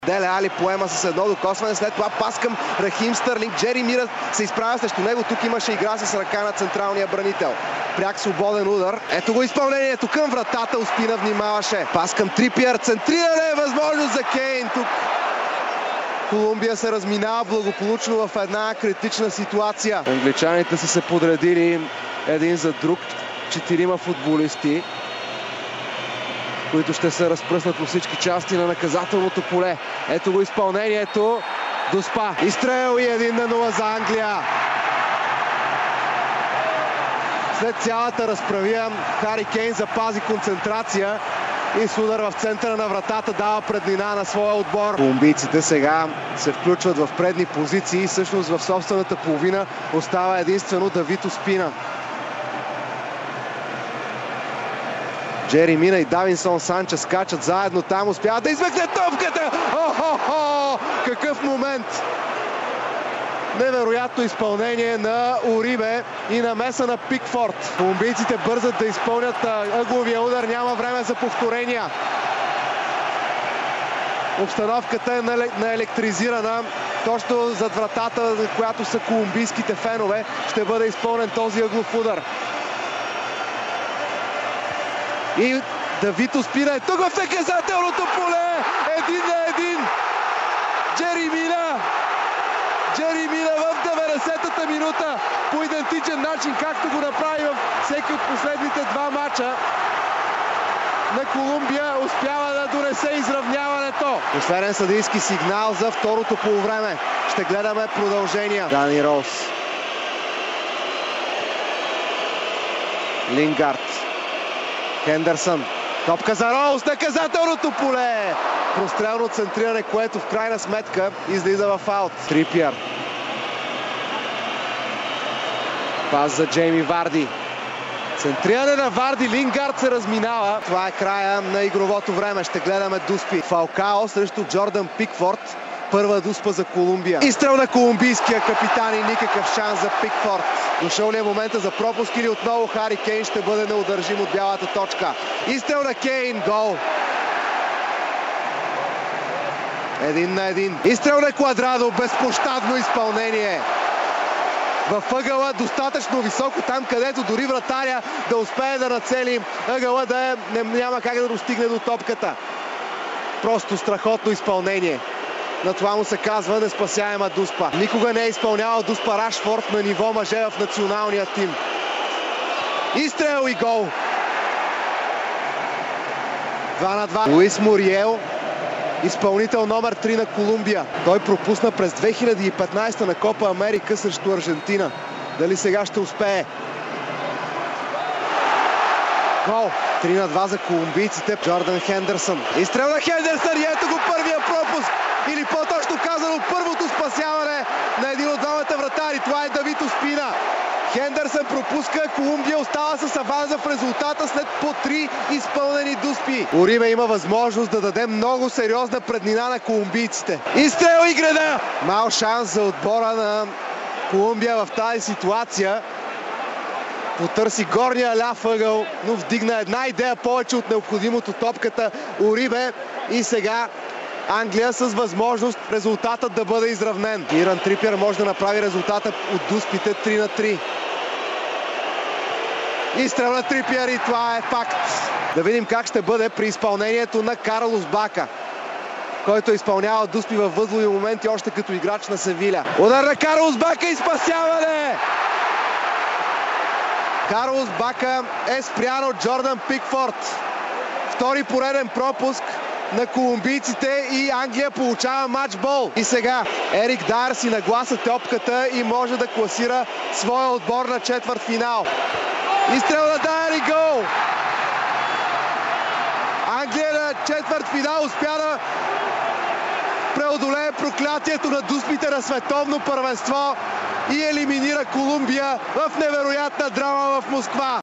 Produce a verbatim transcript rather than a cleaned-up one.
Деле Али поема с едно докосване, след това пас към Рахим Стърлинг. Джери Мира се изправя срещу него. Тук имаше игра с ръка на централния бранител. Пряк свободен удар. Ето го изпълнението към вратата. Успина внимаваше. Пас към Трипиер. Центриране. Възможност за Кейн. Тук Колумбия се разминава благополучно в една критична ситуация. Англичаните са се подредили един за друг. Четирима футболисти, които ще се разпръснат по всички части на наказателното поле. Ето го изпълнението. Доспа. Изстрел и един на нула за Англия. След цялата разправия Хари Кейн запази концентрация и с удар в центъра на вратата дава преднина на своя отбор. Колумбийците сега се включват в предни позиции и всъщност в собствената половина остава единствено Давид Оспина. Джери Мина и Давинсон Санчес скачат заедно там, успяват да извекне топката! О-хо-хо! Какъв момент! Невероятно изпълнение на Урибе и намеса на Пикфорд. Колумбийците бързат да изпълнят ъгловия удар, няма време за повторения. Обстановката е наелектризирана. Точно зад вратата, на която са колумбийските фенове, ще бъде изпълнен този ъглов удар. И Давид Оспина е тук в наказателното поле! Един на един! Джери Мина! Джери Мина в деветдесетата минута по идентичен начин, както го направи във всеки от последните два мача на Колумбия, успява да донесе изравняването. Последен съдийски сигнал за второто полувреме. Ще гледаме продължения. Дани Роуз. Лингард. Хендерсън. Топка за Роуз, наказателното поле! Прострелно центриране, което в крайна сметка излиза в аут. Трипиер. Пас за Джейми Варди. Центриране на Варди, Лингард се разминава. Това е края на игровото време. Ще гледаме дуспи. Фалкао срещу Джордан Пикфорд. Първа дуспа за Колумбия. Изстрел на колумбийския капитан и никакъв шанс за Пикфорд. Дошъл ли е момента за пропуск или отново Хари Кейн ще бъде неудържим от бялата точка? Изстрел на Кейн. Гол. Един на един. Изстрел на Квадрадо. Безпощадно изпълнение. Във ъгъла достатъчно високо, там където дори вратаря да успее да нацели ъгъла, да е, няма как да достигне до топката. Просто страхотно изпълнение. На това му се казва неспасяема дуспа. Никога не е изпълнявал дуспа Рашфорд на ниво мъже в националния тим. Изстрел и гол. два на два. Луис Муриел, изпълнител номер три на Колумбия. Той пропусна през две хиляди и петнадесета на Копа Америка срещу Аржентина. Дали сега ще успее? Гол. три на два за колумбийците. Джордан Хендерсън. Изстрел на Хендерсън и ето го първия пропуск. Или по-точно казано първото спасяване на един от двамата вратари. Това е Давид Оспина. Хендерсън пропуска, Колумбия остава с аванса в резултата след по три изпълнени дуспи. Урибе има възможност да даде много сериозна преднина на колумбийците. Изстрел и града! Мал шанс за отбора на Колумбия в тази ситуация. Потърси горния ляв ъгъл, но вдигна една идея повече от необходимото топката Урибе и сега Англия с възможност резултатът да бъде изравнен. Иран Трипиер може да направи резултата от дуспите три на три. Изстрел на Трипиер и това е факт. Да видим как ще бъде при изпълнението на Карлос Бака, който изпълнява дуспи във възлови моменти още като играч на Севиля. Удар на Карлос Бака и спасяване! Карлос Бака е спрян от Джордан Пикфорд. Втори пореден пропуск на колумбийците и Англия получава матчбол. И сега Ерик Дайер си нагласа топката и може да класира своя отбор на четвъртфинал. Изстрел на Дайер и гол! Англия на четвъртфинал успя да преодолее проклятието на дуспите на световно първенство и елиминира Колумбия в невероятна драма в Москва.